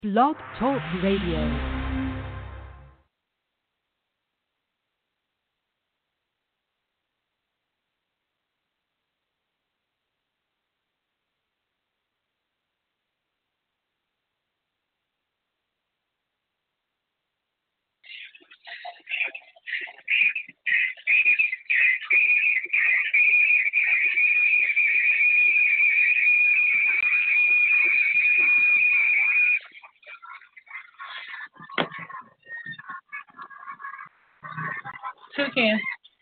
Blog Talk Radio. Toucan,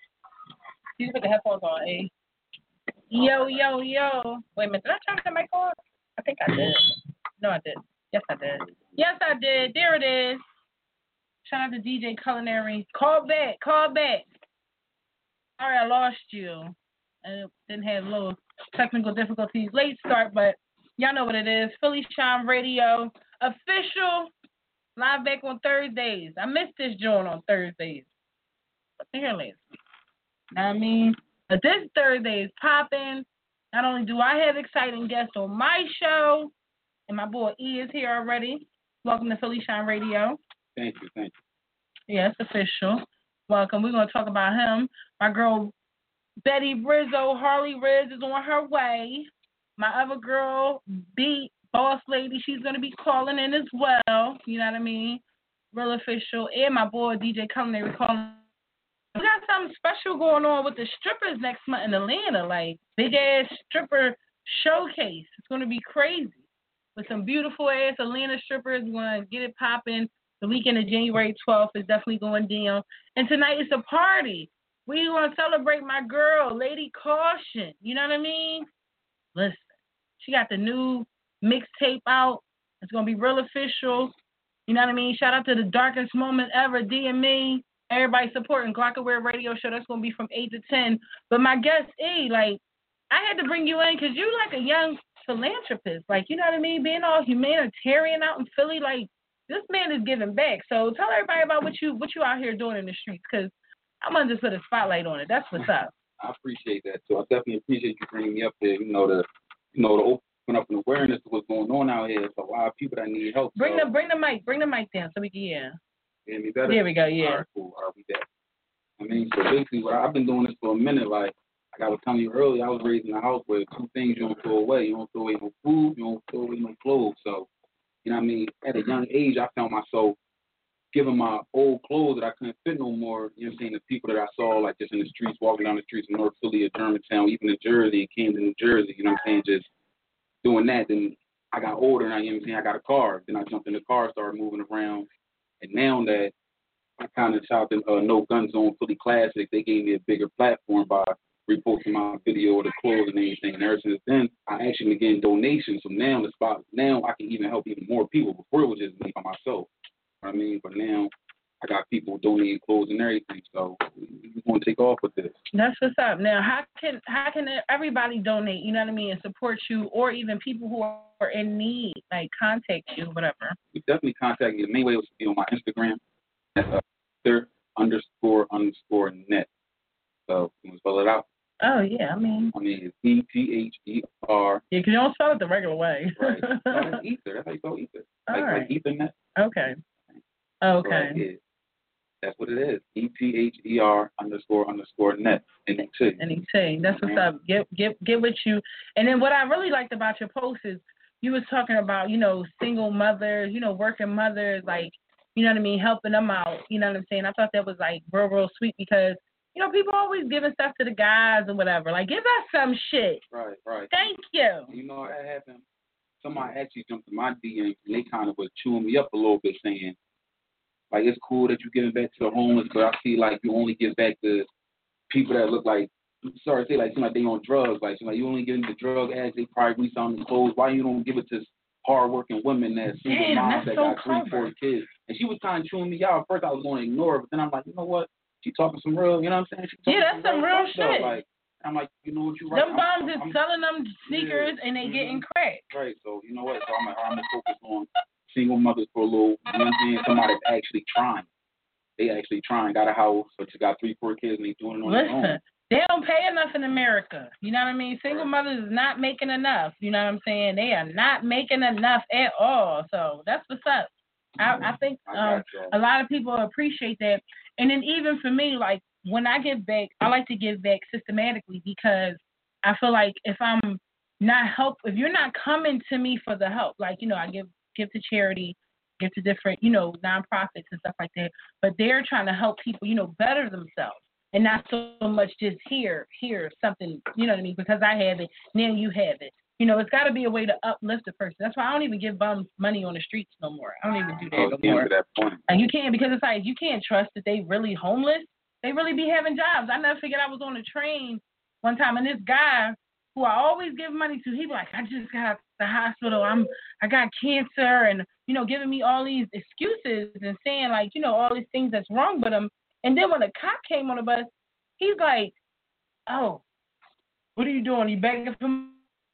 you put the headphones on, eh? Yo, yo, yo. Wait a minute, did I turn the mic on? I think I did. No, I did. Yes, I did. Yes, I did. There it is. Shout out to DJ Culinary. Call back. Sorry, I lost you. And didn't have little technical difficulties. Late start, but y'all know what it is. Philly Shine Radio. Official. Live back on Thursdays. I missed this joint on Thursdays. But here later. Know what I mean? But this Thursday is popping. Not only do I have exciting guests on my show, and my boy E is here already. Welcome to Philly Shine Radio. Thank you. Yeah, it's official. Welcome. We're going to talk about him. My girl, Betty Rizzo, Harley Riz, is on her way. My other girl, B, Boss Lady, she's going to be calling in as well. You know what I mean? Real official. And my boy, DJ Culinary, calling. We got something special going on with the strippers next month in Atlanta, like big ass stripper showcase. It's gonna be crazy with some beautiful ass Atlanta strippers. We're gonna get it popping. The weekend of January 12th is definitely going down, and tonight is a party. We gonna celebrate my girl, Lady Caution. You know what I mean? Listen, she got the new mixtape out. It's gonna be real official. You know what I mean? Shout out to the darkest moment ever, DME. Everybody supporting Glockaware Radio Show. That's going to be from 8 to 10. But my guest, E, like, I had to bring you in because you like a young philanthropist. Like, you know what I mean? Being all humanitarian out in Philly, like, this man is giving back. So tell everybody about what you out here doing in the streets because I'm going to just put a spotlight on it. That's what's up. I appreciate that. So I definitely appreciate you bringing me up there, to open up an awareness of what's going on out here. So a lot of people that need help. Bring the mic down so we can hear. Hear me better? There we go, yeah. All right, cool. All right, we there. I mean, so basically, I've been doing this for a minute. Like I was telling you earlier, I was raised in a house where two things you don't throw away. You don't throw away no food. You don't throw away no clothes. So, you know what I mean? At a young age, I found myself giving my old clothes that I couldn't fit no more, you know what I'm saying, the people that I saw, like, just in the streets, walking down the streets in North Philly or Germantown, even in Jersey, and Camden, New Jersey, you know what I'm saying, just doing that. Then I got older, and you know what I'm saying, I got a car. Then I jumped in the car, started moving around. And now that I kind of shot the No Gun Zone Philly Classic, they gave me a bigger platform by reposting my video or the clothes and everything. And ever since then, I actually been getting donations. So now I can even help even more people. Before it was just me by myself. You know what I mean? But now I got people donating clothes and everything. So we're going to take off with this. That's what's up. Now, how can everybody donate, you know what I mean, and support you, or even people who are in need, like contact you, whatever? You definitely contact me. The main way was to be on my Instagram. __net. So you want to spell it out? Oh yeah, I mean it's ETHER. Yeah, because you don't spell it the regular way. Right. No, it's Ether. That's how you spell Ether. Like Ethernet. Okay. Right, yeah. That's what it is. ETHER __net. NET. That's what's up. Get with you. And then what I really liked about your post is you was talking about, single mothers, working mothers, like, you know what I mean, helping them out. You know what I'm saying? I thought that was like real sweet because, people always giving stuff to the guys or whatever. Like, give us some shit. Right. Thank you. That happened. Somebody actually jumped in my DMs and they kind of was chewing me up a little bit saying, like, it's cool that you're giving back to the homeless, but I see like you only give back to people that look like, sorry to say, like, seem like they on drugs. Like, you only give them the drug ads, they probably reselling the clothes. Why you don't give it to hardworking women that single moms that got 3-4 kids? And she was kind of chewing me out. At first I was going to ignore it, but then I'm like, you know what? She talking some real, you know what I'm saying? That's some real shit. Like, I'm like, you know what, you right. Them bums is selling them sneakers and they getting cracked. Right, so you know what? So I'm going to focus on single mothers for a little, you know what I'm saying? Somebody that's actually trying. They actually trying, got a house, but you got 3-4 kids and they doing it on their own. They don't pay enough in America. You know what I mean? Single mothers is not making enough. You know what I'm saying? They are not making enough at all. So that's what's up. I think a lot of people appreciate that. And then even for me, like when I give back, I like to give back systematically because I feel like if I'm not if you're not coming to me for the help, like, I give to charity, give to different, nonprofits and stuff like that, but they're trying to help people, better themselves. And not so much just here, something, you know what I mean? Because I have it, now you have it. It's got to be a way to uplift a person. That's why I don't even give bums money on the streets no more. I don't even do that no more. To that point. And you can't, because it's like you can't trust that they really homeless. They really be having jobs. I never figured I was on a train one time, and this guy who I always give money to, he be like, I just got out the hospital. I got cancer, and giving me all these excuses and saying like, all these things that's wrong with him. And then when the cop came on the bus, he's like, oh, what are you doing? You begging for money?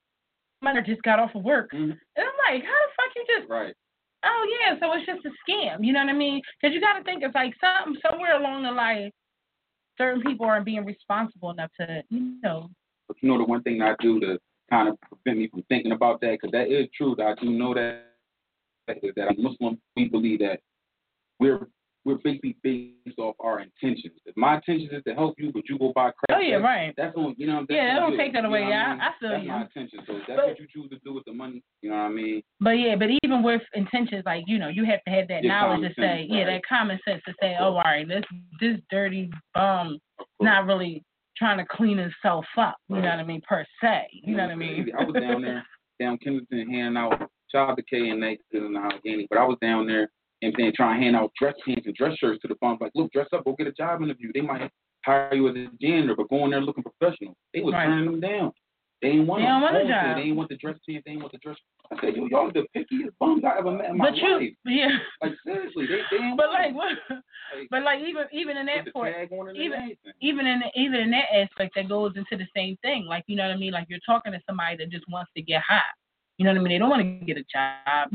I just got off of work. Mm-hmm. And I'm like, how the fuck you just... Right. Oh, yeah, so it's just a scam. You know what I mean? Because you got to think it's like somewhere along the line, certain people aren't being responsible enough to, But the one thing I do to kind of prevent me from thinking about that, because that is true, that I do know that I'm Muslim, we believe that we're basically based off our intentions. If my intentions is to help you, but you go buy crap, right. That's on, That's I don't good. take that away. I feel that's you. my intention. So that's what you choose to do with the money. You know what I mean? But even with intentions, like you have to have that knowledge to say, right. That common sense to say, oh, all right, this dirty bum not really trying to clean himself up. You know what I mean? Per se. You know what I mean? I was down Kensington handing out child decay and Nathan and Allegheny, but I was down there. And then trying to hand out dress pants and dress shirts to the bums. Like, look, dress up, go get a job interview. They might hire you as a janitor, but go in there looking professional. They was turning them down. They ain't want a job. They ain't want the dress pants. They ain't want the dress. I said, y'all are the pickiest bums I ever met in my life. Yeah. Like seriously, they ain't. But like what? But like even in that part, even in that aspect, that goes into the same thing. Like you know what I mean? Like you're talking to somebody that just wants to get high. You know what I mean? They don't want to get a job.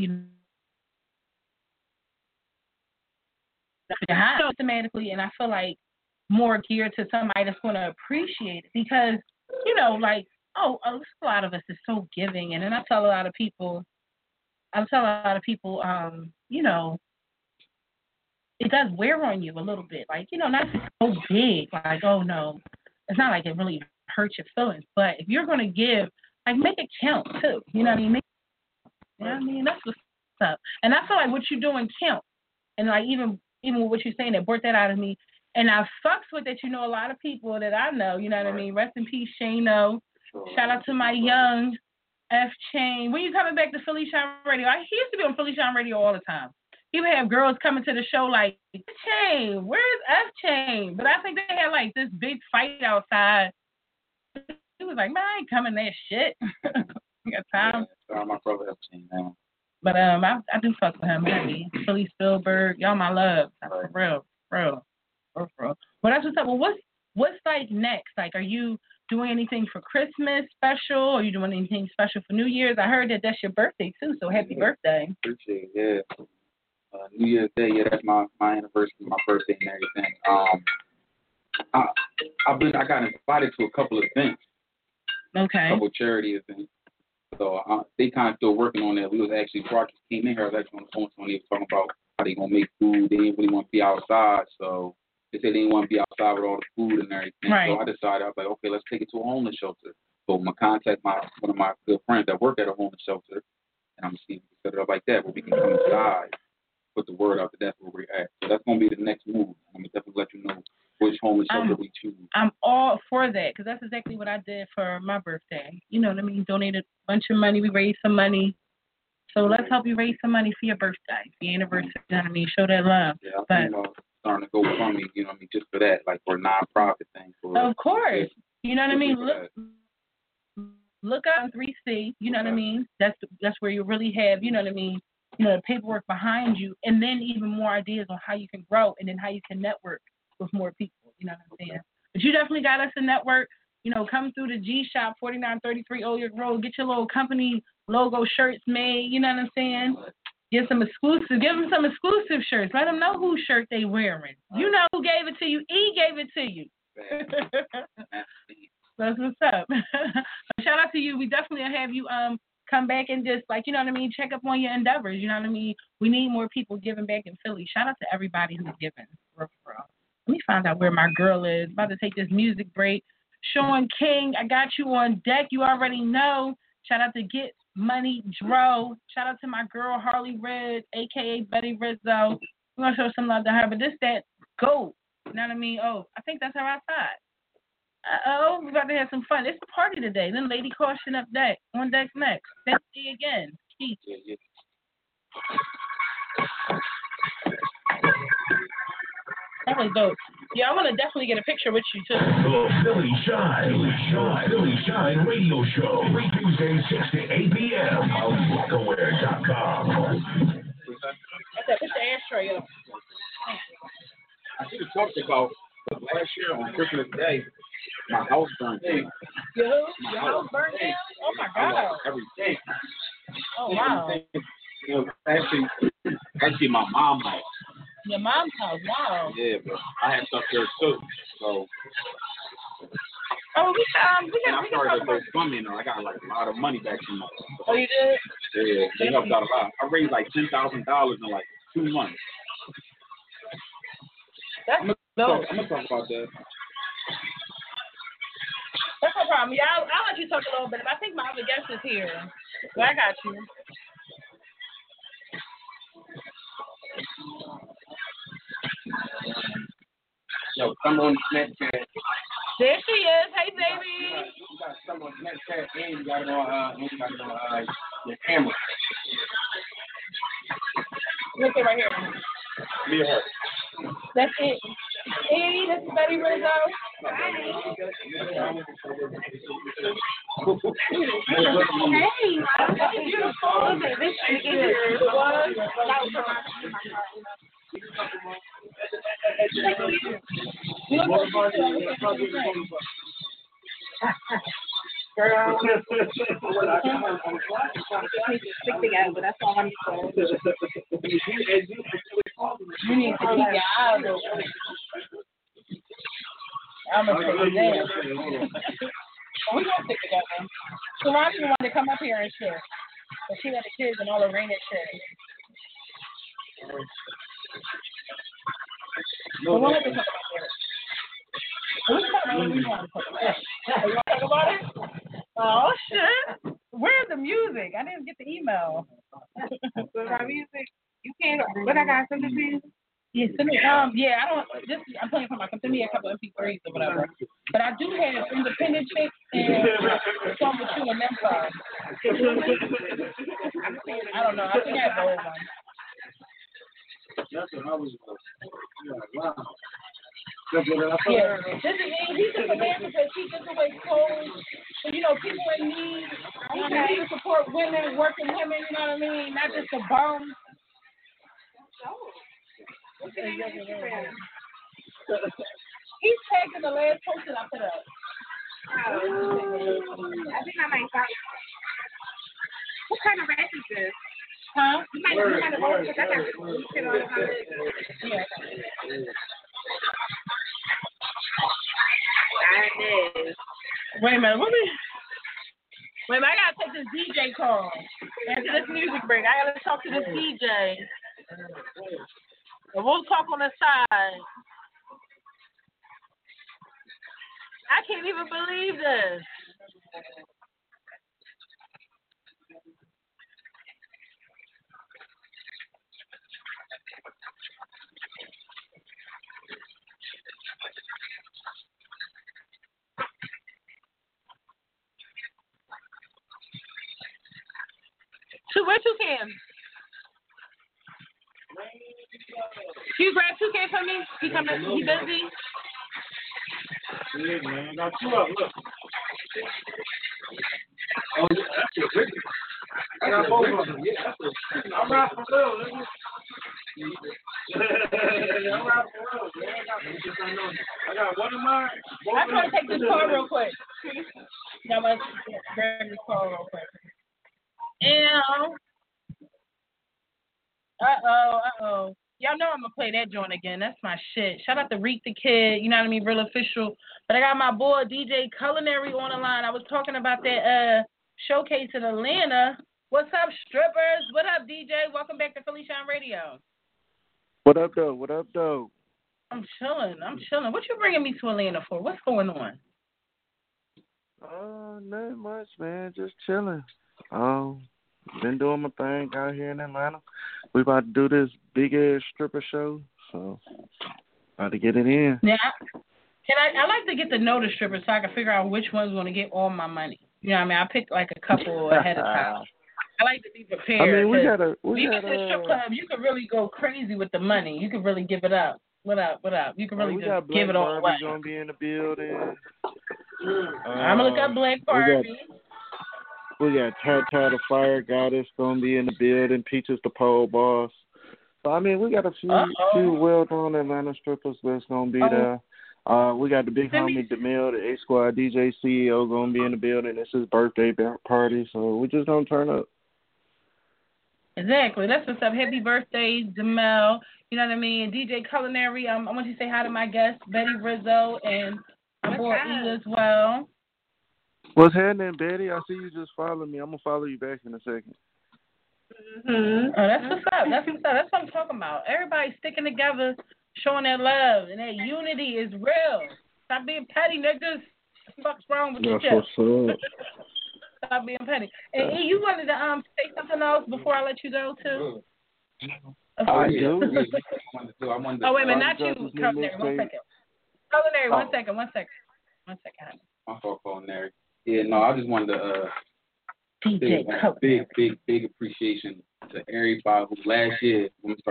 Systematically, and I feel like more geared to somebody that's going to appreciate it because, like, a lot of us is so giving, and then I tell a lot of people, it does wear on you a little bit, like, not so big, like, oh no, it's not like it really hurts your feelings, but if you're going to give, like, make it count too, you know what I mean? That's what's up, and I feel like what you're doing counts, and like even with what you're saying, that brought that out of me. And I fucks with that, a lot of people that I know, you know what I mean? Rest in peace, Shano. Sure. Shout out to my young F Chain. When you coming back to Philly Shine Radio? He used to be on Philly Shine Radio all the time. He would have girls coming to the show like, Chain, where's F Chain? But I think they had like this big fight outside. He was like, man, I ain't coming that shit. You got time? Yeah, my brother F Chain, man. But I do fuck with him, man. Philly Spielberg, y'all my love. For real. Well, that's what's up. Well, what's like next? Like, are you doing anything for Christmas special? Or are you doing anything special for New Year's? I heard that that's your birthday too, so happy birthday. Appreciate it, yeah. New Year's Day, yeah, that's my anniversary, my birthday and everything. I got invited to a couple of events. Okay. A couple of charity events. So they kind of still working on that. We was actually, before I came in here, I was actually on the phone when they was talking about how they going to make food. They didn't really want to be outside. So they said they didn't want to be outside with all the food and everything. Right. So I decided, I was like, okay, let's take it to a homeless shelter. So I'm going to contact one of my good friends that work at a homeless shelter. And I'm going to see if we can set it up like that where we can come inside, put the word out that that's where we're at. So that's going to be the next move. I'm going to definitely let you know which homeless shelter we choose. I'm all for that because that's exactly what I did for my birthday. You know what I mean? Donated a bunch of money. We raised some money. So let's help you raise some money for your birthday, for your anniversary. You know what I mean? Show that love. Yeah, I'm starting to go from me, you know what I mean, just for that, like for a non-profit thing. Of course. You know what I mean? Look up 3C. You know what I mean? That's where you really have, you know what I mean, the paperwork behind you, and then even more ideas on how you can grow and then how you can network with more people, you know what I'm saying? But you definitely got us a network. Come through the G Shop, 4933 Old York Road. Get your little company logo shirts made, you know what I'm saying? Give them some exclusive shirts. Let them know whose shirt they wearing. You know who gave it to you. E gave it to you. That's what's up. Shout out to you. We definitely have you come back and just like, you know what I mean, check up on your endeavors. You know what I mean? We need more people giving back in Philly. Shout out to everybody who's giving. For real. Let me find out where my girl is. About to take this music break. Sean King, I got you on deck. You already know. Shout out to Get Money Dro. Shout out to my girl Harley Red, a.k.a. Betty Rizzo. We're going to show some love to her. But this, that, GOAT. You know what I mean? Oh, I think that's her outside. Uh-oh, we're about to have some fun. It's a party today. Then Lady Caution up deck. On deck next. Thank you again. Peace. That was dope. Yeah, I want to definitely get a picture with you, too. The Philly Shine Radio Show. Every Tuesday, 6 to 8 p.m. on Rockaware.com. Okay, put the ashtray up. I should have talked about last year on Christmas Day, my house burned down. Your house burned down? Oh, my God. Everything. Oh, wow. You know, actually, my mom's house. Your mom's house, wow. Yeah, but I had stuff there too. So. Oh, we started to go swimming. I got like a lot of money back from that. Oh, you did? Yeah, they helped out a lot. I raised like $10,000 in like 2 months. That's I'm gonna talk about that. That's no problem. Yeah, I'll let you talk a little bit. I think my other guest is here. So I got you. Yo, come on Snapchat. There she is. Hey, baby. You got some on Snapchat and you got it on your camera. Look it right here. Me or her? That's it. Hey, this is Betty Rizzo. Hi. Hey, that's beautiful. Okay, this is yours. Girl, stick together, but that's all I'm saying. You need to keep your eyes open. I'm going to take it down. We're going to stick together. Taraji wanted to come up here and share, but she had the kids and all the rain and shit. So we'll have to talk about it. We want to talk about it. You want to talk about it? Oh, shit. Where's the music? I didn't get the email. My music, you can't. What I got? Send it to you. Yeah, send me. I'm playing for my. Send me a couple of MP3s or whatever. But I do have Independent Chicks and Song with You and Empire. I don't know. I think I have the old one. That's what I was wow. Yeah, this is he's a philanthropist. He gives away clothes. So, you know, people in need. You know, to support women, working women. You know what I mean? Not just the bums. What's the name of Instagram? He's tagged in the last post that I put up. I think I might follow. What kind of rash is this? Huh? You might have owned because I got shit on my list. Yeah. Wait a minute, I gotta take this DJ call. After this music break, I gotta talk to this DJ. And we'll talk on the side. I can't even believe this. Where Toucan? Can you grab Toucan for me? He busy? Yeah, man. I got two up. Look. Oh, yeah, that's a big one. I got both of them. Yeah, that's a I'm right for real, nigga. I'm right for real, man. I got one of mine. I'm trying to take this call real quick. No, let's grab this call real quick. Uh-oh. Y'all know I'm going to play that joint again. That's my shit. Shout out to Reek the Kid, you know what I mean, Real Official. But I got my boy DJ Culinary on the line. I was talking about that showcase in Atlanta. What's up, strippers? What up, DJ? Welcome back to Philly Shine Radio. What up, though? What up, though? I'm chilling. What you bringing me to Atlanta for? What's going on? Nothing much, man. Just chilling. Been doing my thing out here in Atlanta. We about to do this big-ass stripper show, so about to get it in. Yeah. I like to get to know the strippers so I can figure out which one's going to get all my money. You know what I mean? I pick like a couple ahead of time. I like to be prepared. I mean, we got a strip club, you can really go crazy with the money. You can really give it up. What up? You can really just give it all away. We're going to be in the building. I'm going to look up Black Barbie. We got Tata the Fire Goddess going to be in the building. Peaches the Pole Boss. So, I mean, we got a few well-known Atlanta strippers that's going to be there. We got the big homie DeMille, the A-Squad DJ CEO, going to be in the building. It's his birthday party, so we just going to turn up. Exactly. That's what's up. Happy birthday, DeMille. You know what I mean? DJ Culinary, I want you to say hi to my guest, Betty Rizzo, and my boy E as well. What's happening, Betty? I see you just following me. I'm going to follow you back in a second. Mm-hmm. Oh, that's what's up. That's what I'm talking about. Everybody sticking together, showing that love, and that unity is real. Stop being petty, niggas. What the fuck's wrong with you? That's what's up. Stop being petty. And E, you wanted to say something else before I let you go, too? I do. Oh, wait a minute. Not you, Culinary. 1 second. Culinary, 1 second. 1 second. My fault, Culinary. Yeah, no, I just wanted to big appreciation to everybody who last year,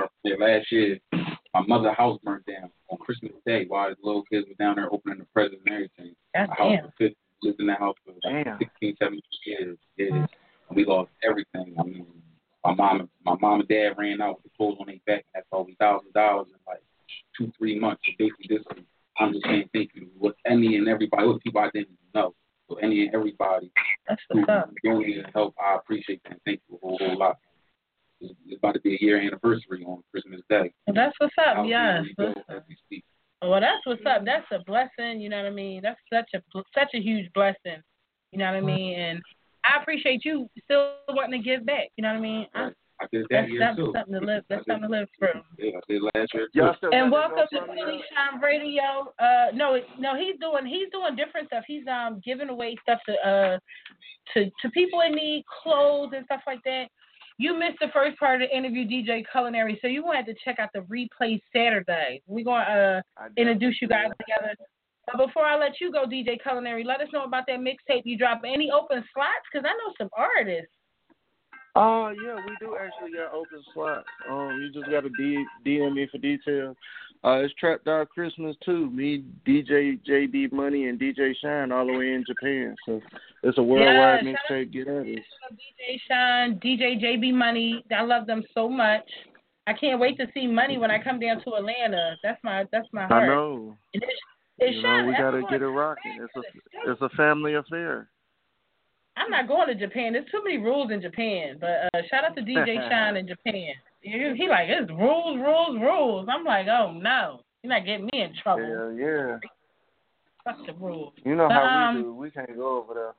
my mother's house burnt down on Christmas Day while the little kids were down there opening the presents and everything. Lived in that house for 16, 17 years. Yeah. And we lost everything. I mean, my mom and dad ran out with the clothes on their back, and that's all $1,000 in like 2-3 months. So basically, I'm just saying thank you with any and everybody, with people I didn't even know. So any and everybody who donated help, I appreciate that. Thank you a whole lot. It's about to be a year anniversary on Christmas Day. Well, that's what's up, yes. Well, that's what's up. That's a blessing, you know what I mean? That's such a huge blessing, you know what I mean? And I appreciate you still wanting to give back, you know what I mean? I did that year too. That's something to live through. Yeah, I did last year too. And welcome to Philly Shine Radio. No, he's doing different stuff. He's giving away stuff to people in need, clothes and stuff like that. You missed the first part of the interview, DJ Culinary, so you wanted to check out the replay Saturday. We're going to introduce you guys together. But before I let you go, DJ Culinary, let us know about that mixtape you dropped. Any open slots? Because I know some artists. Yeah, we do actually got open slots. You just got to DM me for details. It's Trap Dog Christmas too. Me, DJ JB Money, and DJ Shine all the way in Japan. So it's a worldwide mixtape. Get at us. DJ Shine, DJ JB Money. I love them so much. I can't wait to see Money when I come down to Atlanta. That's my heart. I know. It's we gotta get it rocking. It's a family affair. I'm not going to Japan. There's too many rules in Japan. But shout out to DJ Shine in Japan. He like, it's rules. I'm like, oh, no. You're not getting me in trouble. Hell yeah. Fuck the rules. You know how we do. We can't go over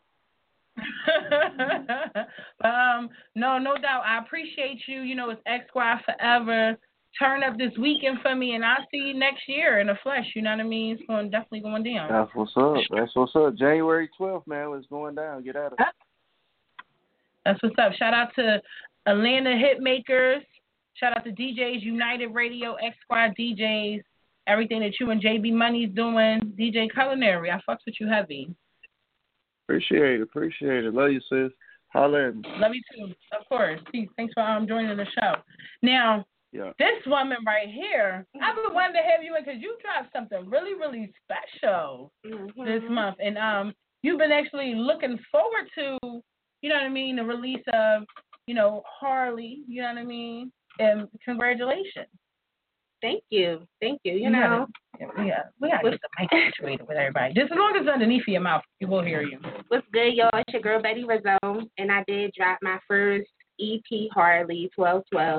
there. No doubt. I appreciate you. You know, it's X Squad forever. Turn up this weekend for me, and I'll see you next year in the flesh. You know what I mean? It's definitely going down. That's what's up. January 12th, man. It's going down. Get at it. That's what's up. Shout out to Atlanta Hitmakers. Shout out to DJs United Radio, X Squad DJs. Everything that you and JB Money's doing. DJ Culinary. I fucks with you heavy. Appreciate it. Love you, sis. Holla at me. Love you too. Of course. Peace. Thanks for joining the show. Now, this woman right here, I've been wanting to have you in because you dropped something really, really special this month. And you've been actually looking forward to, you know what I mean, the release of, you know, Harley, you know what I mean? And congratulations. Thank you. You know. We got to get the mic situated with everybody. Just as long as it's underneath your mouth, we will hear you. What's good, y'all? It's your girl, Betty Rizzo. And I did drop my first EP, Harley, 1212.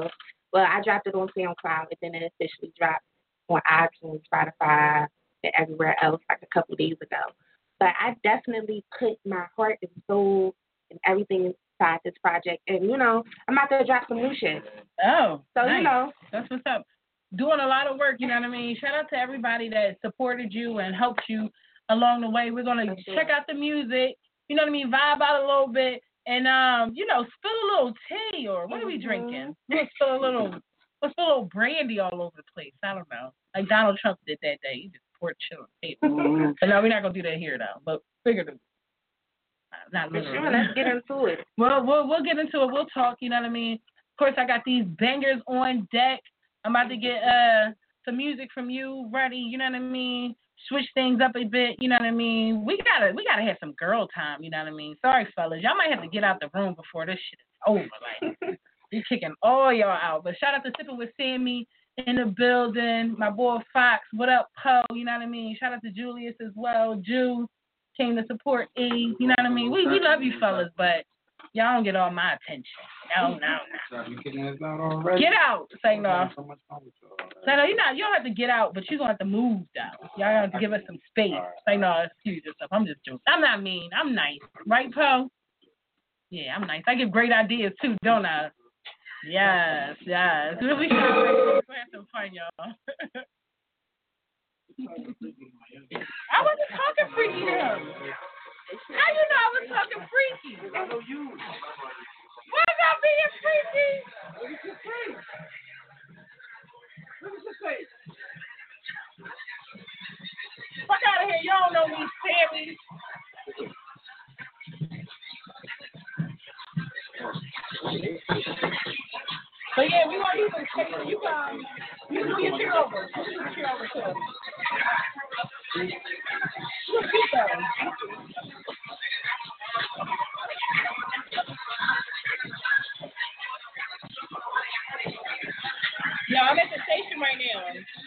Well, I dropped it on SoundCloud, and then it officially dropped on iTunes, Spotify, and everywhere else like a couple days ago. But I definitely put my heart and soul and everything inside this project. And, you know, I'm about to drop some new shit. Oh, so nice. You know. That's what's up. Doing a lot of work, you know what I mean? Shout out to everybody that supported you and helped you along the way. We're going to check out the music, you know what I mean, vibe out a little bit, and, you know, spill a little tea, or what are we drinking? Let's spill a little brandy all over the place. I don't know. Like Donald Trump did that day. He just poured shit on the table. But no, we're not going to do that here, though. But figuratively. Not literally. Sure, let's get into it. Well, we'll get into it. We'll talk, you know what I mean? Of course, I got these bangers on deck. I'm about to get some music from you ready, you know what I mean? Switch things up a bit, you know what I mean? We gotta have some girl time, you know what I mean? Sorry, fellas. Y'all might have to get out the room before this shit is over. Like, we kicking all y'all out. But shout out to Sipping with Sammy in the building. My boy Fox. What up, Poe? You know what I mean? Shout out to Julius as well. Jew came to support E. You know what I mean? We love you fellas, but y'all don't get all my attention. No. You kicking us out already? Get out. Say no. So much fun with y'all. Say no, you don't have to get out, but you're going to have to move, though. Y'all have to give us some space. Say no, excuse yourself. I'm just joking. I'm not mean. I'm nice. Right, Poe? Yeah, I'm nice. I give great ideas, too, don't I? Yes. We should have some fun, y'all. I wasn't talking freaky to him. How you know I was talking freaky? I know you. Was I being freaky? Look at your face. Look at your face. Fuck out of here. Y'all don't know me, Sammy. But yeah, we want to do some shit. You do your cheer over. You do your cheer over too. Look at that. Yeah, I'm at the station right now.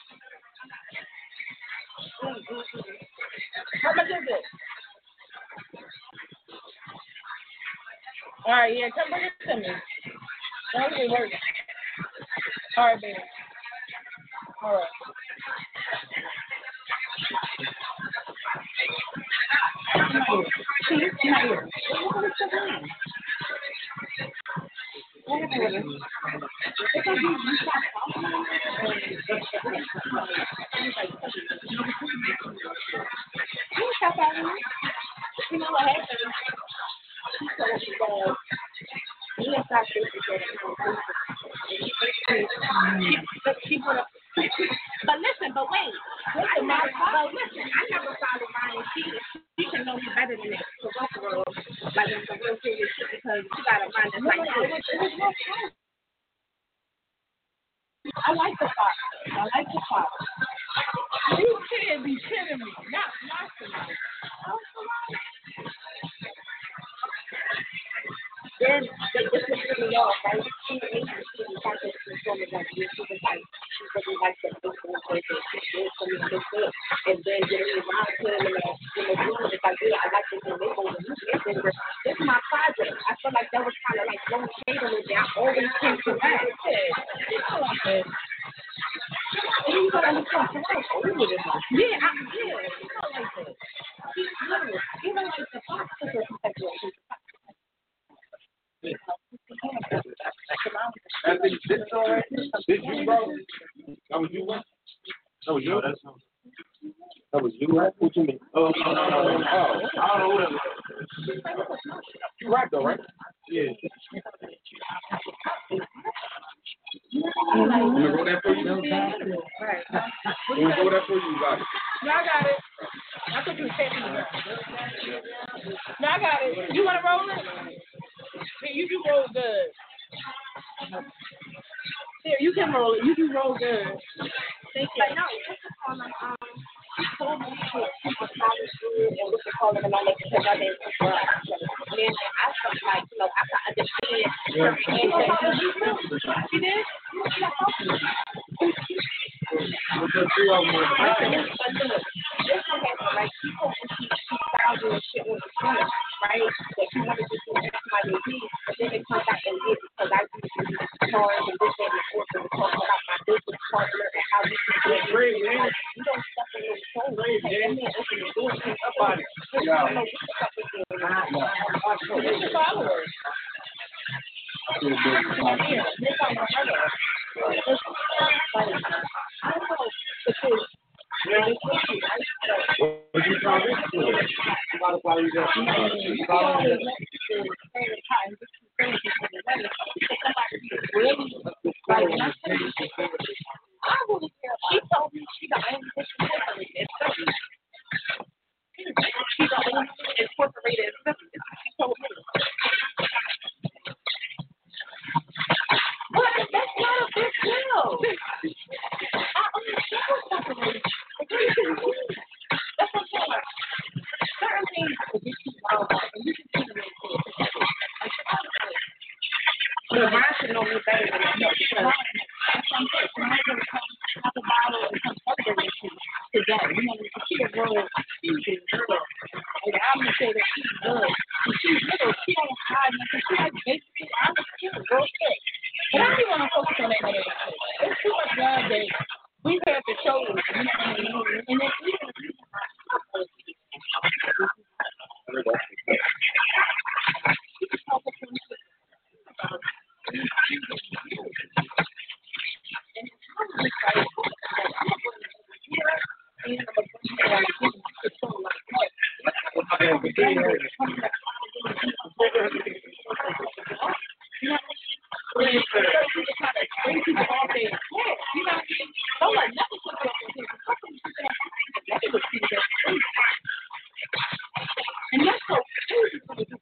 How much is it? All right, yeah, come bring it to me. Don't be working. All right, baby. All right. You know what happened? But wait. Listen, I never followed Ryan. She can know me better than that. So like it's a real serious shit because she got a mind that's like that. I like the fox. You can't be kidding me. Not tonight. Then they just threw me off, right? She was like, she was like, and then getting around to him in the room, it's like, yeah, I like this and they go, this is my project. I feel like that was kind of like throwing shade a little bit. I always came to that. Yeah, I like that. He's literal. Even like the fox Did you, bro? That was you, right? That was you? That was you, right? What you mean? Oh, no. I don't know what it was. You right, though, right? Yeah. You want to roll that for you? Right. You want to roll that for you? You got it. No, I got it. I thought you were taking it. No, I got it. You want to roll it? Yeah, you do roll good. Here, you can roll it. You do roll good. Thank you. But no, he told me to keep a solid food and what to call it and all that because I didn't think well. And then I felt like, you know, I can understand certain things. You did? But look, this one happened, like, people who keep 2,000 and shit on the screen. right? That she wanted to do X, Y, and Z, but then it comes out and did because I used to do cars and this and the fourth and talking about my business partner and how we can do it. You don't step in your soul. Hey, that man open the door to somebody. You don't know what the fuck is going on. Where's your followers? I don't know, because What you trying to do? Why you got she told me she the only person she's the only incorporated. She told me. But that's not a big deal. I understand what's happening. That's what I'm saying. Certain things will get you out, and you can see them in the but mine should know me better than I know because that's what I'm saying. Somebody's going to come have a bottle and come celebrate with you today. You know, she's a girl, she's girl. And I'm going to say that she's good. And she's little. She don't hide nothing. She like basically, I'm a kid, real quick. But I don't want to focus on that other shit. It's too much love that we have to show you. You know what I mean? And then even if you and that's so crazy for me.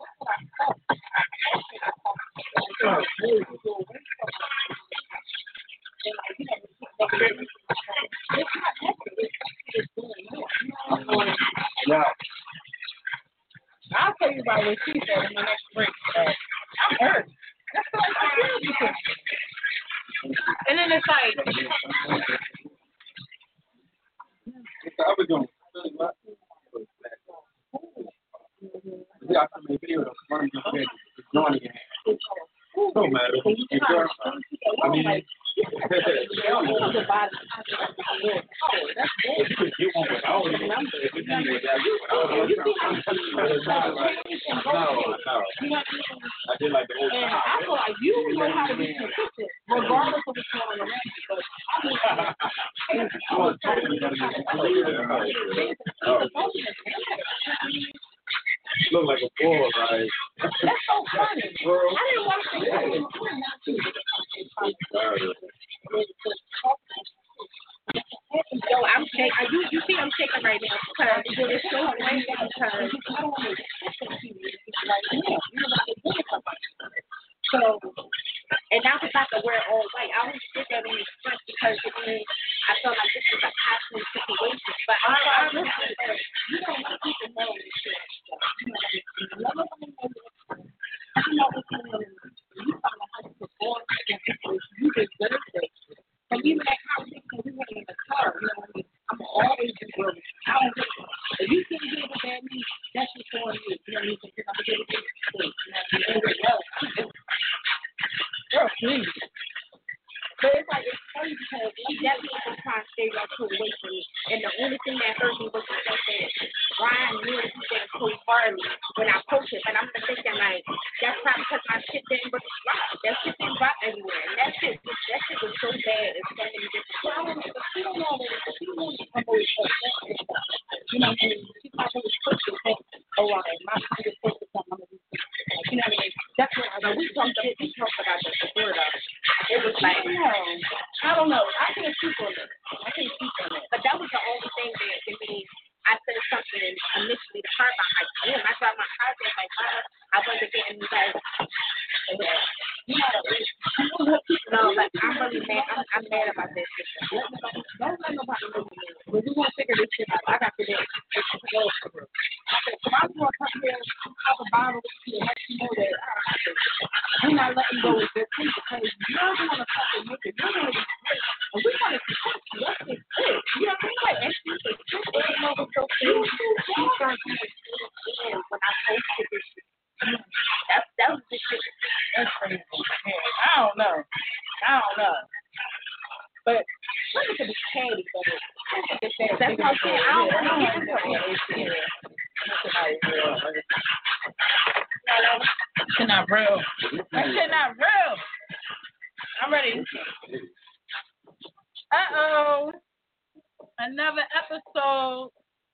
Yeah. I'll tell you about what she said in the next break. I'm hurt. That's so crazy. And then it's like, I was doing. Yeah, I mean, video of running your head, it's going again. No matter. I mean, you won't I did like the old time. I feel like you know how to be consistent, regardless of what's going on around you. Look like a bull, right? That's so funny. I didn't want to say that. So I'm shaking. You see, I'm shaking right now because it's so crazy because so, and I was about to wear all white. I was did that in the front because it means I felt like this was a passionate situation. But I you don't want people to know this shit. You know, you found out how to perform you deserve it. And even that conversation we went in the car, you know what I mean? I'm always just worried. I don't think if you can't hear the bad news, that's just on you. You know what I mean? Because I'm going to get it straight. You know what I mean? Girl, please. But it's like, it's funny because he definitely was trying to stay right to away from me. And the only thing that hurt me was the fact that Ryan knew he did so hardly when I posted. But I'm thinking, like, that's probably because my shit didn't really rock. That shit didn't rock everywhere. And that shit was so bad in so many different ways. She don't know that she knows I'm always upset. You know what I mean? She probably was pushed to think, oh, all right, my shit is supposed to come. I'm going to do something. You know what I mean? That's what I know. We talked about that before, though. It was like, I don't know. I can't speak on it. But that was the only thing that to me, I said something initially to her about like, damn, I got my car there, like, I wasn't getting like, no, like, I'm really mad. I'm mad about this shit. Don't let nobody know me. When we want to figure this shit out, I got to do it. I said, so I'm going to come here, have a bottle with you, and let you know that we're not letting go with this thing because you're going to fucking make it. You're going to be great. And we want to support you. That's it. You know what I mean? Like, and she's a good know what's so crazy. She started doing it when I posted this shit. Look at the caddy, but That's what I'm saying. I don't want to get into it. That shit not real. That shit not real. I'm ready. Uh-oh. Another episode.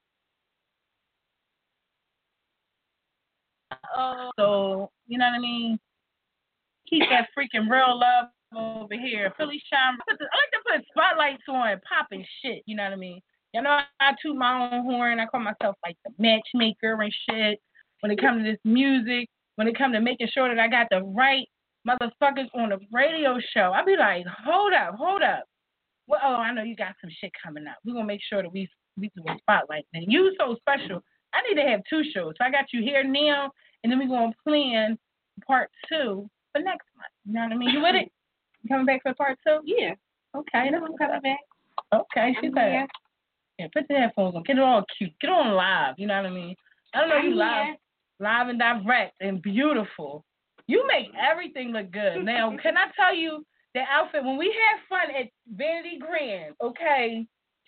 Uh-oh. So, you know what I mean? Keep that freaking real love over here. Philly Shine. I like to put spotlights on popping shit, you know what I mean? You know, I toot my own horn. I call myself like the matchmaker and shit. When it comes to this music, when it comes to making sure that I got the right motherfuckers on the radio show, I be like, hold up. Well, oh, I know you got some shit coming up. We're going to make sure that we do a spotlight. And you so special. I need to have 2 shows. So I got you here now, and then we're going to plan part 2 for next month. You know what I mean? You with it? You coming back for part 2? Yeah. Okay, then I'm coming back. Okay, she I'm said. here. Yeah, put the headphones on. Get it all cute. Get on live. You know what I mean? I don't know you live and direct and beautiful. You make everything look good. Now, can I tell you the outfit when we had fun at Vanity Grand? Okay,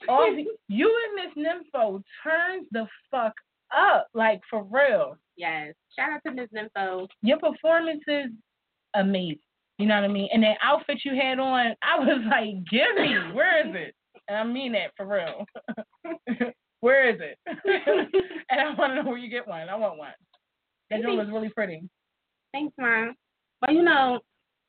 you and Miss Nympho turned the fuck up, like for real. Yes. Shout out to Miss Nympho. Your performance is amazing. You know what I mean? And that outfit you had on, I was like, give me. Where is it? And I mean that for real. Where is it? And I want to know where you get one. I want one. That joint was really pretty. Thanks, Mom. Well, you know,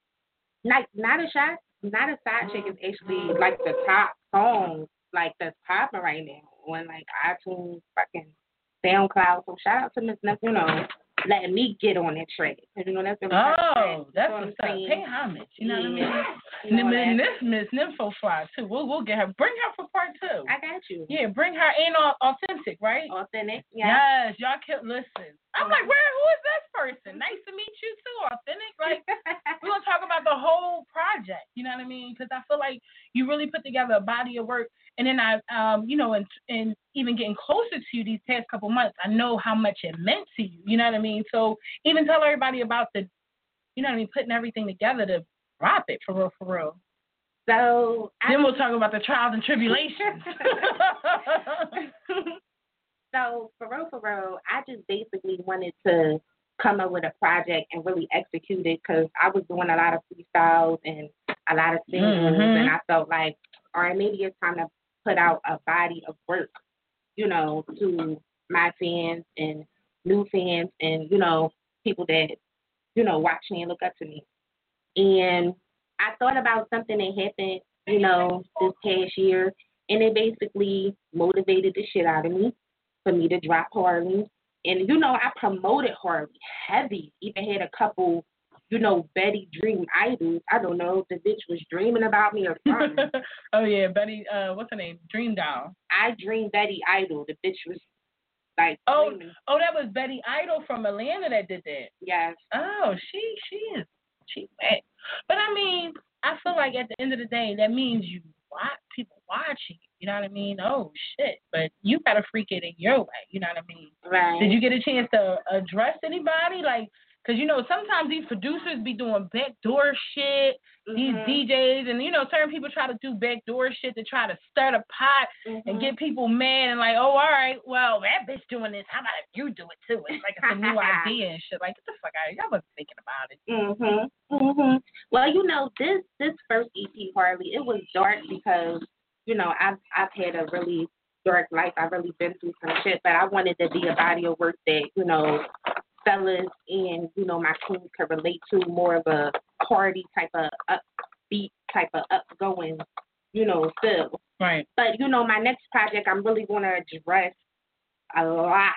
not a side chick is actually like the top song like that's popping right now on like iTunes, fucking SoundCloud. So shout out to Miss Nympho, you know, letting me get on that track. You know, that's really that's what's up. Pay homage. You know what I mean? And this Miss Nympho fly too. We'll get her. Bring her for part 2. I got you. Yeah, bring her in authentic, right? Authentic. Yeah. Yes, y'all can listen. I'm like, who is this person? Nice to meet you too. Authentic. Like, we're gonna talk about the whole project. You know what I mean? Because I feel like you really put together a body of work. And then you know, and even getting closer to you these past couple months, I know how much it meant to you. You know what I mean? So even tell everybody about the, you know what I mean, putting everything together to drop it for real. So then we'll talk about the trials and tribulations. So for real, I just basically wanted to come up with a project and really execute it because I was doing a lot of freestyles and a lot of singles, and I felt like, all right, maybe it's time to put out a body of work, you know, to my fans and new fans and, you know, people that, you know, watch me and look up to me. And I thought about something that happened, you know, this past year, and it basically motivated the shit out of me for me to drop Harley. And, you know, I promoted Harley heavy, even had a couple, you know, Betty Dream idols. I don't know if the bitch was dreaming about me or something. Oh, yeah, Betty, what's her name? Dream Doll. I dreamed Betty Idol. The bitch was like dreaming. Oh, that was Betty Idol from Atlanta that did that. Yes. Oh, she wet. But I mean, I feel like at the end of the day, that means you watch people watching. You know what I mean? Oh shit! But you gotta freak it in your way. You know what I mean? Right. Did you get a chance to address anybody? Like, cause you know sometimes these producers be doing backdoor shit. These DJs and you know certain people try to do backdoor shit to try to stir the pot and get people mad and like, oh, all right, well that bitch doing this. How about if you do it too? It's like it's a new idea and shit. Like, get the fuck out of here! Y'all wasn't thinking about it. Well, you know, this first EP, Harley, it was dark because, you know, I've had a really dark life. I've really been through some shit, but I wanted to be a body of work that, you know, fellas and, you know, my queens could relate to, more of a party type of upbeat, type of upgoing, you know, feel. Right. But, you know, my next project, I'm really going to address a lot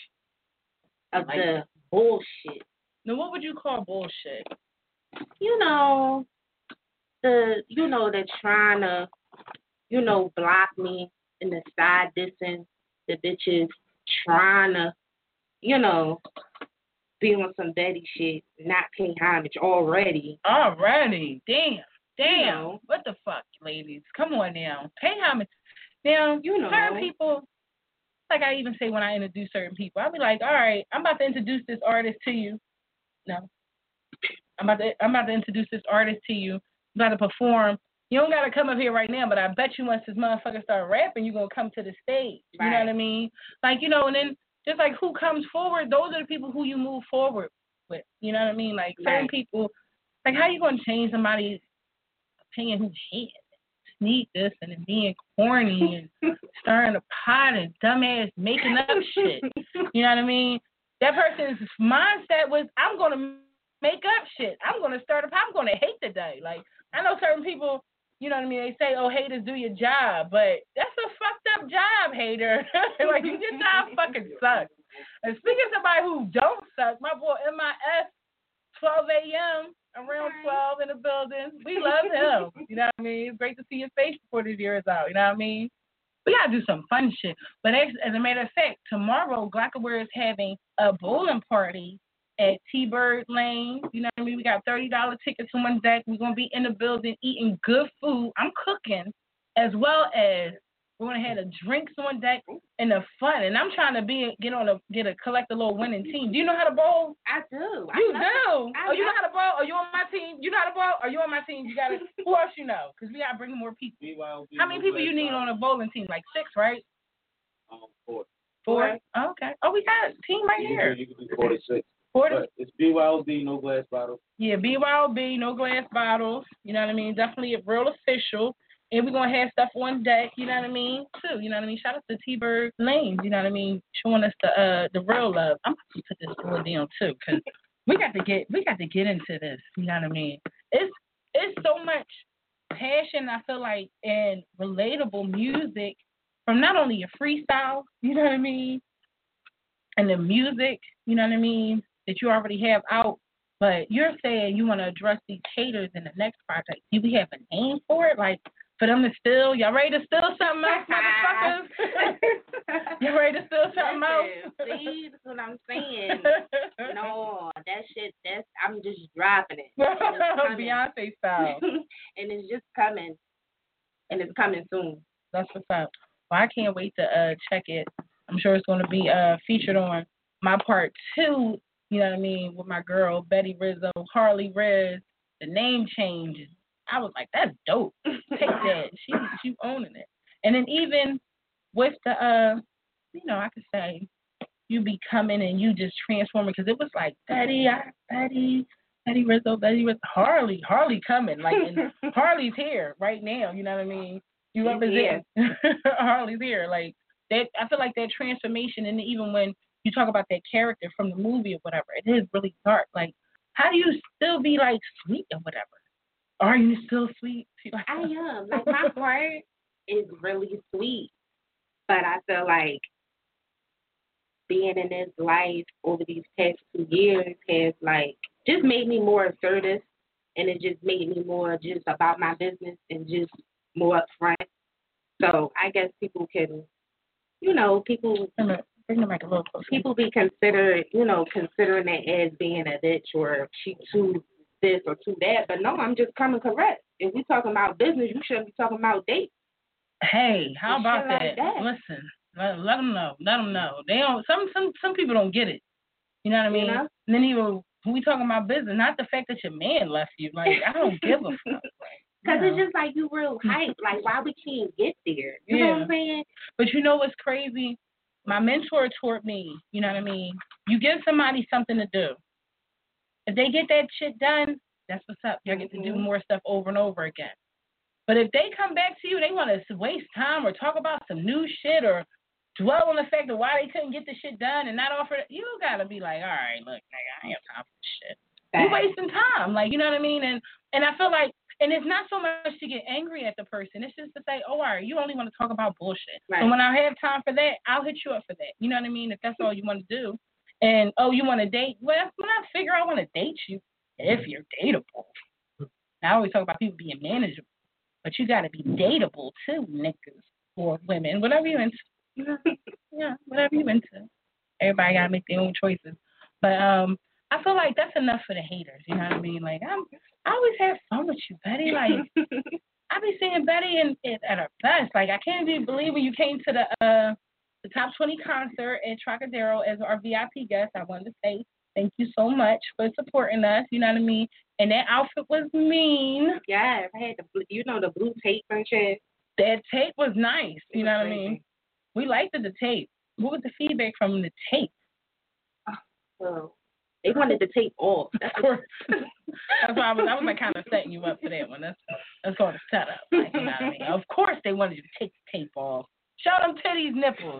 of the bullshit. Now, what would you call bullshit? You know, the trying to, you know, block me in the side dissing, the bitches trying to, you know, be on some Betty shit, not pay homage already. Damn. You know. What the fuck, ladies? Come on now. Pay homage. Now, you know, certain people, like I even say when I introduce certain people, I'll be like, all right, I'm about to introduce this artist to you. No. I'm about to introduce this artist to you. I'm about to perform, You don't gotta come up here right now, but I bet you once this motherfucker start rapping, you're gonna come to the stage. You know what I mean? Like, you know, and then just like who comes forward, those are the people who you move forward with. You know what I mean? Like certain people, like how you gonna change somebody's opinion who hates sneak this and then being corny and stirring a pot and dumbass making up shit. You know what I mean? That person's mindset was, I'm gonna make up shit. I'm gonna start a pot. I'm gonna hate the day. Like I know certain people, you know what I mean? They say, oh, haters, do your job. But that's a fucked up job, hater. Like, your job fucking sucks. And speaking of somebody who don't suck, my boy MIS, 12 a.m., around 12 in the building. We love him. You know what I mean? It's great to see his face before this year is out. You know what I mean? We got to do some fun shit. But as a matter of fact, tomorrow, Glockaware is having a bowling party at T-Bird Lane. You know what I mean? We got $30 tickets on deck. We're going to be in the building eating good food. I'm cooking, as well as we're going to have the drinks on deck and the fun. And I'm trying to collect a little winning team. Do you know how to bowl? I do. You do? You know how to bowl? Are you on my team? You know how to bowl? Are you on my team? You got to. Who else you know? Because we got to bring more people. How many people you need on a bowling team? Like 6, right? 4. 4? Oh, okay. Oh, we got a team right here. You can do 46. 40? But it's BYOB, no glass bottles. Yeah, BYOB, no glass bottles. You know what I mean? Definitely real official. And we're going to have stuff on deck, you know what I mean, too. You know what I mean? Shout out to T-Bird Lanes, you know what I mean, showing us the real love. I'm going to put this story down, too, because we got to get into this, you know what I mean? It's so much passion, I feel like, and relatable music from not only your freestyle, you know what I mean, and the music, you know what I mean, that you already have out, but you're saying you want to address these haters in the next project. Do we have a name for it? Like, for them to steal? Y'all ready to steal something else, motherfuckers? Y'all ready to steal something else? See, that's what I'm saying. No, that shit, I'm just dropping it. Beyonce style. And it's just coming. And it's coming soon. That's what's up. Well, I can't wait to check it. I'm sure it's going to be featured on my part 2, you know what I mean, with my girl, Betty Rizzo, Harley Riz, the name changes. I was like, that's dope. Take that. She owning it. And then even with the, you know, I could say you be coming and you just transforming, because it was like Betty Rizzo, Harley coming. Like, and Harley's here right now, you know what I mean? You represent Harley's here. Like, that, I feel like that transformation, and even when you talk about that character from the movie or whatever, it is really dark. Like, how do you still be, like, sweet or whatever? Are you still sweet? I am. Like, my heart is really sweet. But I feel like being in this life over these past 2 years has, like, just made me more assertive. And it just made me more just about my business and just more upfront. So I guess people can, you know, people bring the mic a little closer. People be considering it as being a bitch or she too this or to that, but no, I'm just coming correct. If we talking about business, you shouldn't be talking about dates. Hey, how about that? Like that? Listen, let them know. Let them know. They don't. Some people don't get it. You know what I mean? You know? And then even when we talking about business, not the fact that your man left you. Like, I don't give a fuck. Because it's just like you real hype. Like, why we can't get there? You know what I'm saying? But you know what's crazy? My mentor taught me. You know what I mean? You give somebody something to do. If they get that shit done, that's what's up. You'll get to do more stuff over and over again. But if they come back to you, they want to waste time or talk about some new shit or dwell on the fact of why they couldn't get the shit done and not offer it, you got to be like, all right, look, nigga, I ain't have time for this shit. You're wasting time. Like, you know what I mean? And I feel like, and it's not so much to get angry at the person. It's just to say, oh, all right, you only want to talk about bullshit. Right. So when I have time for that, I'll hit you up for that. You know what I mean? If that's all you want to do. And, oh, you want to date? Well, when I figure I want to date you, if you're dateable. I always talk about people being manageable, but you got to be dateable too, niggas or women, whatever you into. Yeah, whatever you into. Everybody got to make their own choices. But I feel like that's enough for the haters, you know what I mean? Like, I always have fun with you, Betty. Like, I be seeing Betty at her best. Like, I can't even believe when you came to the Top 20 concert at Trocadero as our VIP guest. I wanted to say thank you so much for supporting us. You know what I mean? And that outfit was mean. Yes, I had the blue tape and shit. That tape was nice. You know what I mean? We liked the tape. What was the feedback from the tape? Well, they wanted the tape off. Of course. That's why I was like kind of setting you up for that one. That's sort of setup. Like, you know what I mean? Of course they wanted you to take the tape off. Show them titties nipples.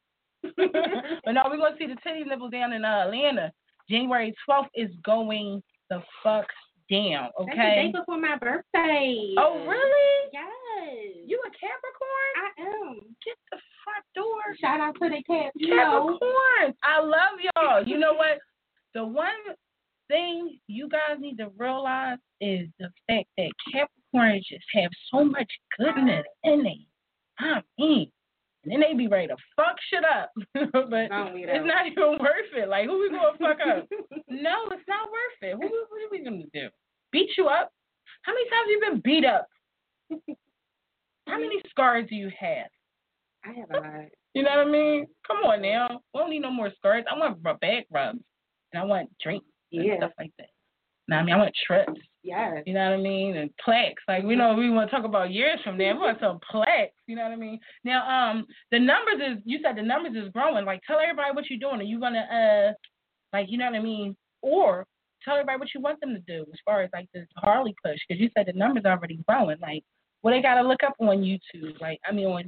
But no, we're gonna see the titties nipples down in Atlanta. January 12th is going the fuck down. Okay. That's the day before my birthday. Oh really? Yes. You a Capricorn? I am. Get the front door. Shout out to the Capricorns. I love y'all. You know what? The one thing you guys need to realize is the fact that Capricorns just have so much goodness in them. I mean, and then they be ready to fuck shit up. But it's not even worth it. Like, who we gonna fuck up? No, it's not worth it. What are we gonna do? Beat you up? How many times have you been beat up? How many scars do you have? I have a lot. You know what I mean? Come on now. We don't need no more scars. I want back rubs. And I want drinks and stuff like that. Now, I mean, I want trips. Yes. You know what I mean? And plaques. Like, we know we want to talk about years from now. We want some plaques. You know what I mean? Now, the numbers is, you said the numbers is growing. Like, tell everybody what you're doing. Are you going to, like, you know what I mean? Or tell everybody what you want them to do as far as, like, this Harley push. Because you said the numbers are already growing. Like, what they got to look up on YouTube? Like, I mean,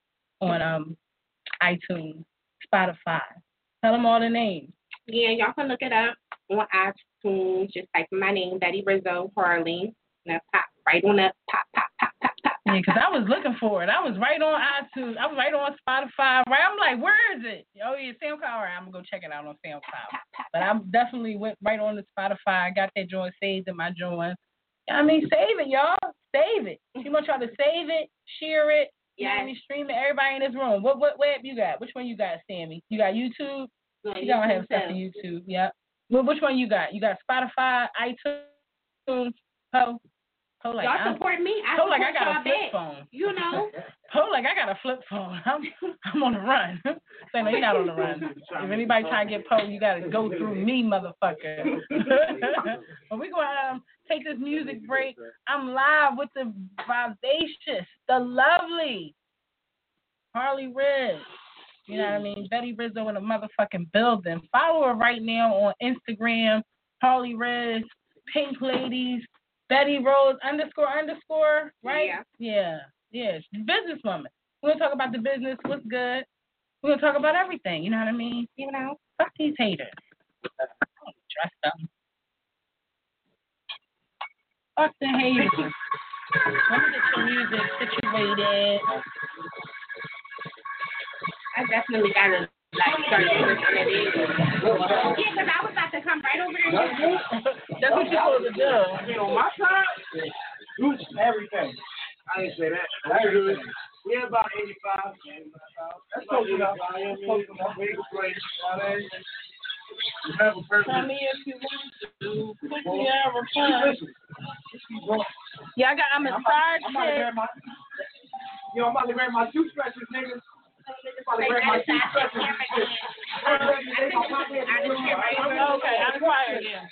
on iTunes, Spotify. Tell them all the names. Yeah, y'all can look it up on iTunes. Just type my name, Betty Rizzo Harley. And that pop right on up. Pop, pop, pop, pop, pop. Yeah, because I was looking for it. I was right on iTunes. I was right on Spotify. Right, I'm like, where is it? Oh, yeah, SoundCloud. All right, I'm going to go check it out on SoundCloud. But I definitely went right on the Spotify. I got that joint saved in my joint. I mean, save it, y'all. Save it. You want y'all to save it, share it. Yeah. You know, stream it. Everybody in this room. What web you got? Which one you got, Sammy? You got YouTube? You don't have stuff on YouTube. Yeah. Well, which one you got? You got Spotify, iTunes, Poe? Like, y'all support me. I like I got a flip phone. You know. Like I got a flip phone. I'm on the run. Say no, you're not on the run. If anybody try to get Poe, you got to go through me, motherfucker. But we're going to take this music break. I'm live with the vivacious, the lovely Harley Riz. You know what I mean? Betty Rizzo in a motherfucking building. Follow her right now on Instagram, Harley Riz, Pink Ladies, Betty Rose __, right? Yeah. Yeah. Businesswoman. We're going to talk about the business, what's good. We're going to talk about everything. You know what I mean? You know, fuck these haters. Dress them. Fuck the haters. Let me get your music situated. I definitely got to, start working at it. Yeah, because I was about to come right over there. That's what you're supposed to do. You know, my side, Gucci, everything. I didn't say that. Yeah, about 85. That's close enough. That's close enough. We can play. You have a person. Tell me if you want to. Yeah, reply. Yeah, I'm a side chick. I'm about to grab my toothbrushes, niggas. Okay, I'm quiet again.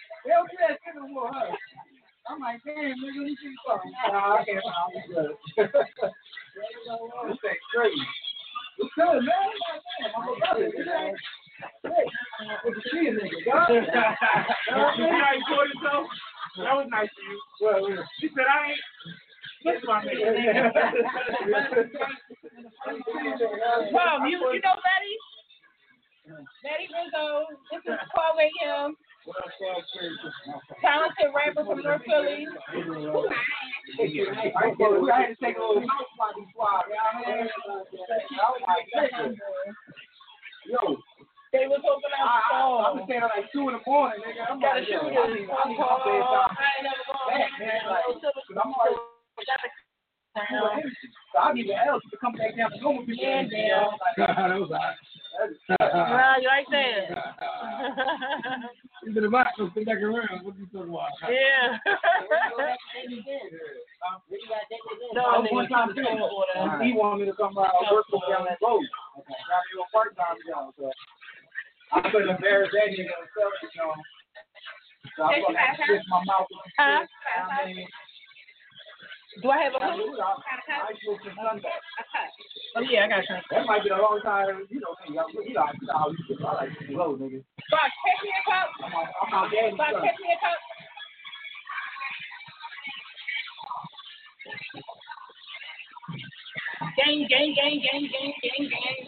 I'm like, damn, nigga, you see something. Nah, I can't. I'm good. This ain't crazy. It's good, man. I'm a brother. Hey, what you see, nigga? You know how you told yourself? That was nice of you. Well, she said, I ain't. That's my nigga. Mom, you know Betty? Betty Rizzo. This is 12 a.m. Talented rapper from North Philly. I had to take a little house party swap. Yo. They was hoping I'm saying at like 2 in the morning, nigga. I'm gotta like, shoot I this. ain't never going. So I need the L to come back down to go with people. Yeah, that was hot. Well, you right there. He's in the box, so sit back around. What are you talking about? Yeah. No, one time he wanted me to come work with me on that road. Okay. Got me a part-time job, so I couldn't embarrass that nigga himself, you know. So I'm going to have to twist my mouth with the Huh? I mean, Do I have a I hoodie? smoke some Sunday. Oh, yeah, I got you. That might be a long time, you know how you do. I like to low, nigga. Bob, catch me a cup. I'm my daddy's Bob, son. catch me a cup. Gang, gang, gang, gang, gang, gang, gang.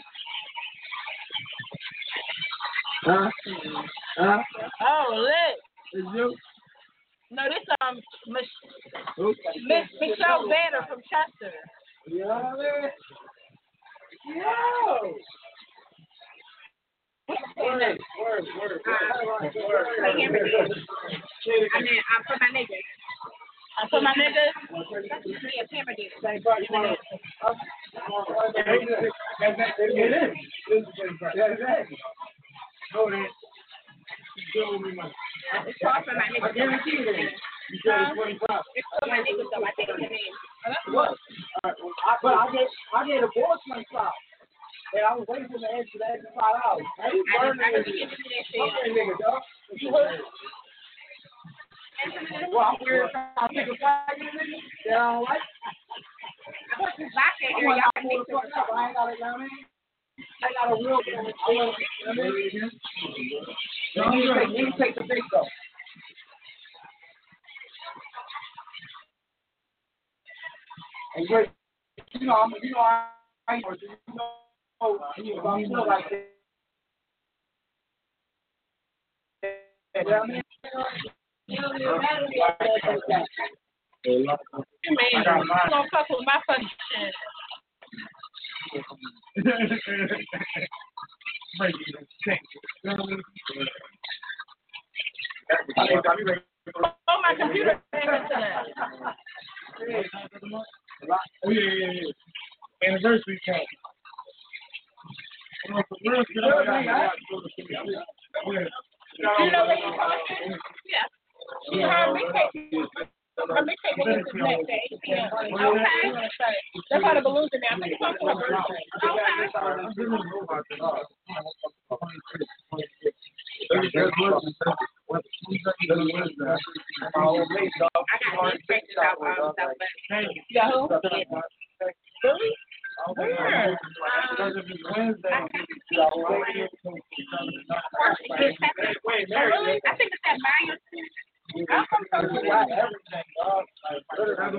Huh? Huh? Oh, lit. Is you? No, this Who? Miss Michelle Banner from Chester. You know what I mean? Yo! Word. I mean, for my niggas. For my niggas. Yeah, camera did. It is. No, it ain't. It's hard for my niggas. Guarantee it. You said it's 25. It's for my niggas, though. I think it's the name. What? But I gave a boy 25. And I was waiting for the extra $5. How you burning I this can get nigga? that Okay, shit. nigga, dog. You heard? Well, I'm weird. I pick a fight, nigga. That I don't like. I put this back in I here. want Y'all to can pull mix the it. fuck up. I ain't got it, you know what I mean? I got a real one. You can take the big though. And great, you know, I'm still like that. You know what I mean? Man, you don't fuck with my fucking shit. Oh, my computer came into that. Oh, yeah. Anniversary cake. You know what you talking? Yeah. Her mixtape. Her mixtape will listen next at 8 p.m. Okay. That's how the balloons in there. I think it's on for her birthday. Yeah, who? Really? Where? I think it's that Mario. I'm from everything, dog. I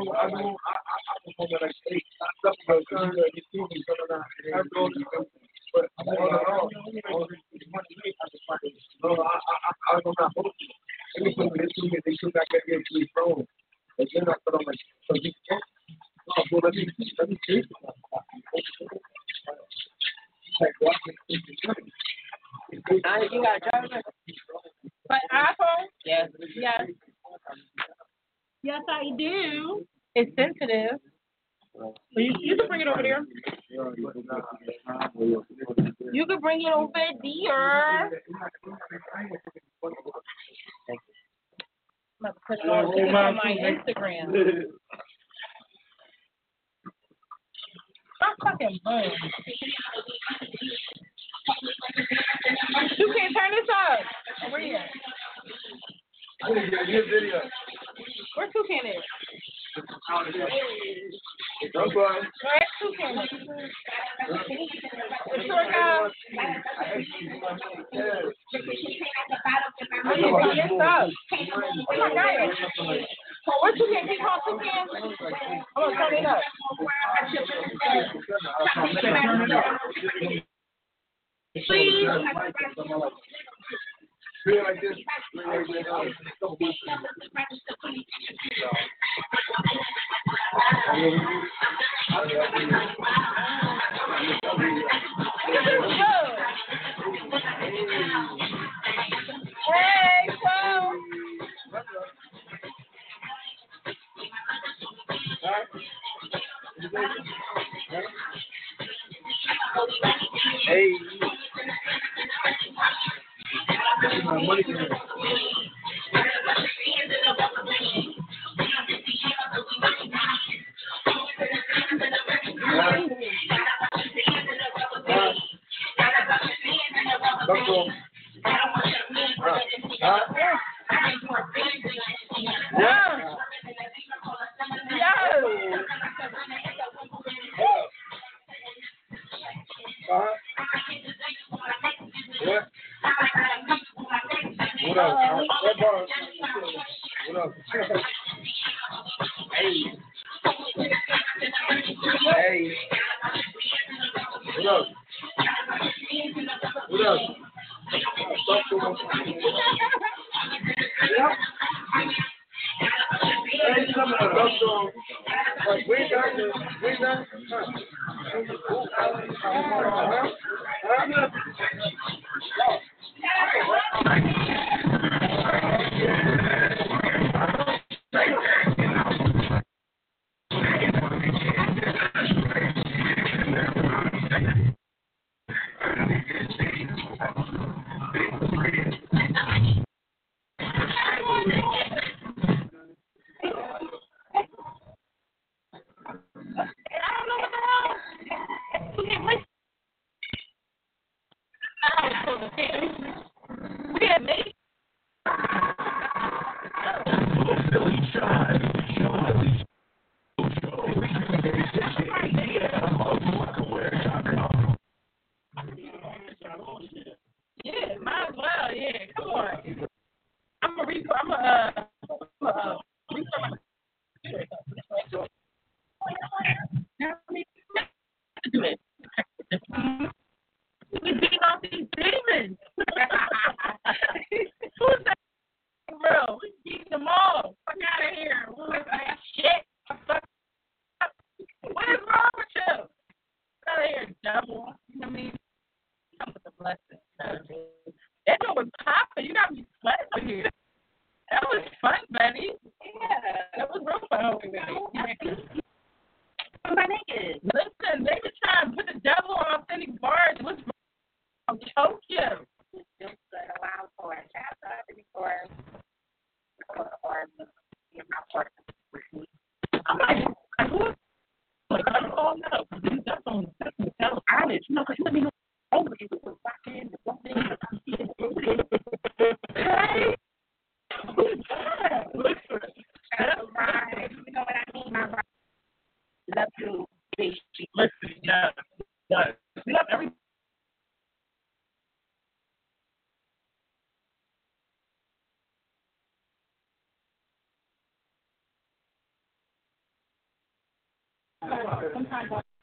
You got a driver? But iPhone? Yes. Yes. Yes, I do. It's sensitive. You can bring it over there. You can bring it over there. I'm about to put it on my Instagram. Stop fucking boom. You can't turn this up. Where you at? I didn't get a good video. Where Toucan is? That's why. Where's Toucan is? The short guy. I can't turn this up. Oh my God. So where Toucan? Can you call Toucan? I'm going to turn it up. Please. Feel like this. Hey, so. Hey. My money can What? What up? What bar? What up? Hey. Hey. What up? What up? Yeah. Hey, some of the love song. Like, we done. Yeah, might as well. Yeah, come on. I'm gonna do it. We beating off these demons. Who's that, bro? We beating them all. Fuck out of here. Who's that shit? What is wrong with you? Get out of here, devil. You know what I mean? Come with the blessing. That one was popping. You got me sweating over here. That was fun, buddy. Yeah, that was real fun over there. My niggas. Listen, they were trying to put the devil on authentic bars. What's wrong? I'll choke you. Just allow for it. Shout out to me for I'm like, I don't know. That's on the tell honest. You know, because you let me know over you was fucking something. Hey. That's right. You know what I mean? My right. Love you. Listen, yeah. We love every. Sometimes